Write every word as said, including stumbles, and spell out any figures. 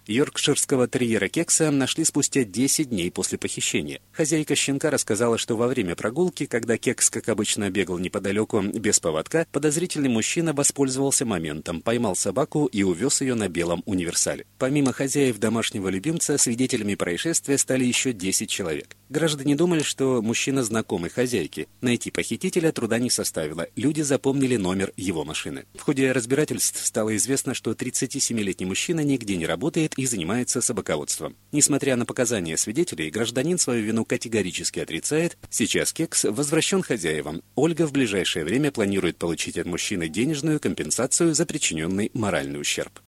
Йоркширского терьера Кекса нашли спустя десять дней после похищения. Хозяйка щенка рассказала, что во время прогулки, когда Кекс, как обычно, бегал неподалеку без поводка, подозрительный мужчина воспользовался моментом, поймал собаку и увез ее на белом универсале. Помимо хозяев домашнего любимца, свидетелями происшествия стали еще десять человек. Граждане думали, что мужчина знакомый хозяйки. Найти похитителя труда не составило. Люди запомнили номер его машины. В ходе разбирательств стало известно, что тридцатисемилетний мужчина нигде не работает и занимается собаководством. Несмотря на показания свидетелей, гражданин свою вину категорически отрицает. Сейчас Кекс возвращен хозяевам. Ольга в ближайшее время планирует получить от мужчины денежную компенсацию за причиненный моральный ущерб.